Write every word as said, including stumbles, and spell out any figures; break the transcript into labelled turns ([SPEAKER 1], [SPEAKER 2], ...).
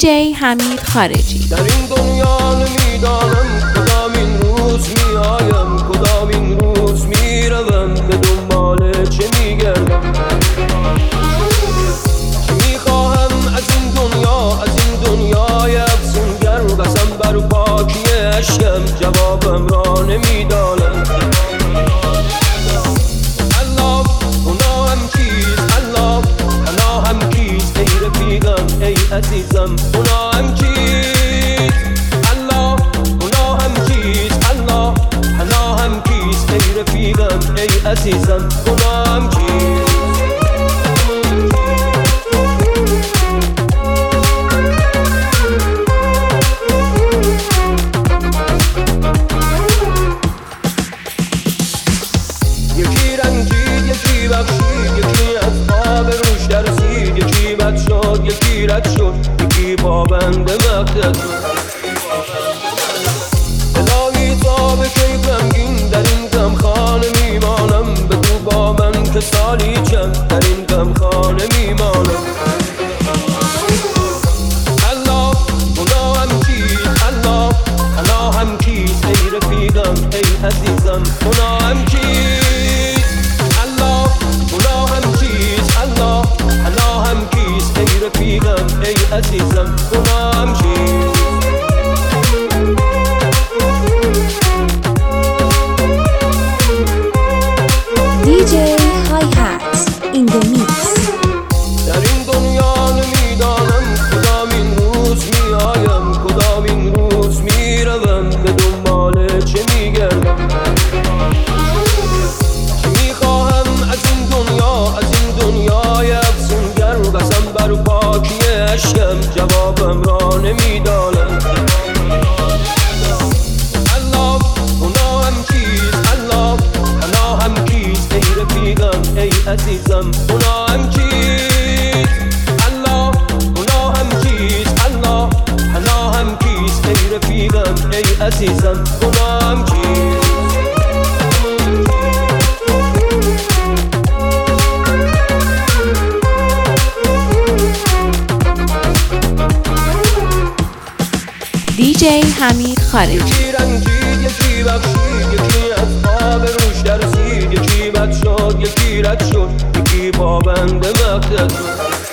[SPEAKER 1] دیجی حمید خارجی.
[SPEAKER 2] در این دنیا نمیدانم کدام این روز میایم، کدام این روز میروم، به دنبال چه میگردم. میخواهم از این دنیا، از این دنیای افسونگر، قسم بر پاکی عشقم جوابم را نمیدانم. الله گناهم چیست، الله پناهم کیست، ای رفیقم ای عزیزم گناهم چیست. الله گناهم چیست، الله پناهم کیست، ای رفیقم ای عزیزم گناهم چیست. یکی رنجید یکی بخشید، یکی از آب روش درسید، یکی بد شد یکی رد شد، یکی پابند مقدس شد. الهی تا به کی غمگین در این غمخانه میمانم، بگو با من که سالی چند در این غمخانه میمانم. الله گناهم چیست، الله پناهم کیست، ای رفیقم ای عزیزم گناهم چیست. الله گناهم چیست، الله پناهم کیست، ای رفیقم ای عزیزم گناهم چیست.
[SPEAKER 1] دیجی های هات این the mix.
[SPEAKER 2] در این دنیا نمیدانم کدام این روز میایم، کدام این روز میروم، به دنبال چه میگردم. میخواهم از این دنیا، از این دنیای افسونگر، قسم بر پاکی عشقم جوابم را نمیدانم. الله گناهم چیست، الله پناهم کیست، ای رفیقم ای عزیزم گناهم چیست. الله گناهم چیست، الله پناهم کیست، ای رفیقم ای عزیزم گناهم چیست.
[SPEAKER 1] دیجی حمید خارجی.
[SPEAKER 2] یکی رنجید یکی بخشید، یکی از آب روش درسید، یکی بد شد یکی رد شد، یکی پابند مقدس شد.